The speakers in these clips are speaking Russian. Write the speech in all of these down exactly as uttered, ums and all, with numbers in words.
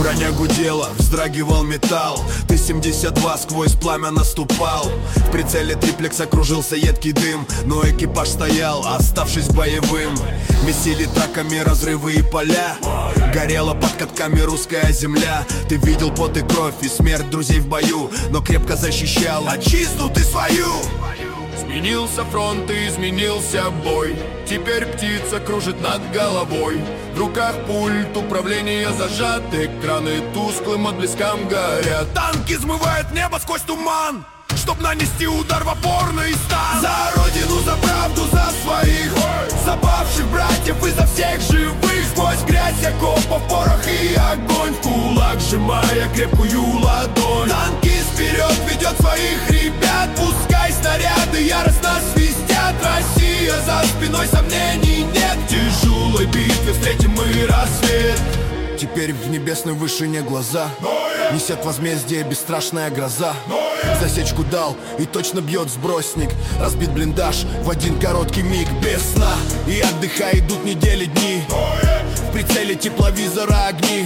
Броня гудела, вздрагивал металл. Т семьдесят два сквозь пламя наступал. В прицеле триплекс окружился едкий дым, но экипаж стоял, оставшись боевым. Месили траками разрывы и поля. Горела под катками русская земля. Ты видел пот и кровь и смерть друзей в бою, но крепко защищал отчизну ты свою. Сменился фронт и изменился бой. Теперь птица кружит над головой. В руках пульт управления зажат. Экраны тусклым отблескам горят. Танки взмывают небо сквозь туман, чтоб нанести удар в опорный стан. За родину, за правду, за своих, за павших братьев и за всех живых. Сквозь грязь окопов, порох и огонь. В кулак сжимая крепкую ладонь. Танки вперед ведет своих ребят. Пускай снаряды яростно свистят. Россия за спиной, сомнений нет. В тяжелой битве встретим мы рассвет. Теперь в небесной вышине глаза несет возмездие бесстрашная гроза. Засечку дал и точно бьет сбросник. Разбит блиндаж в один короткий миг. Без сна и отдыха идут недели, дни. В прицеле тепловизора огни.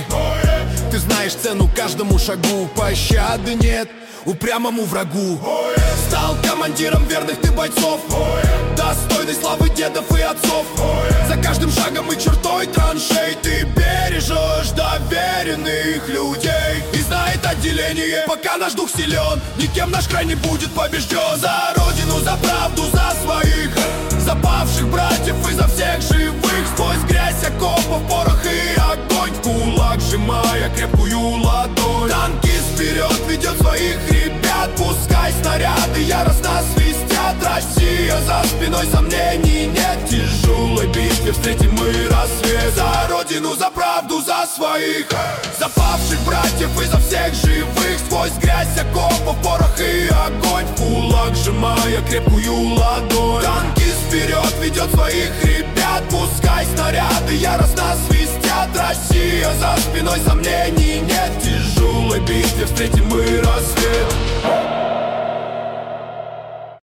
Ты знаешь цену каждому шагу. Пощады нет упрямому врагу. Стал командиром верных ты бойцов, достойный славы дедов и отцов. За каждым шагом и чертой траншей ты бережешь доверенных людей. И знает отделение, пока наш дух силен, никем наш край не будет побежден. За родину, за правду, за своих, за павших братьев и за всех живых. Сквозь грязь окопов, порох и огонь. В кулак сжимая крепкую ладонь. Танки вперед ведет своих ребят. Пускай снаряды яростно свистят. Россия за спиной, сомнений нет. В тяжелой битве встретим мы рассвет. За родину, за правду, за своих, за павших братьев и за всех живых. Сквозь грязь окопов, порох и огонь. В кулак сжимая крепкую ладонь. Танки вперед ведет своих ребят. Пускай снаряды яростно свистят. Россия за спиной, сомнений нет. В тяжелой битве встретим мы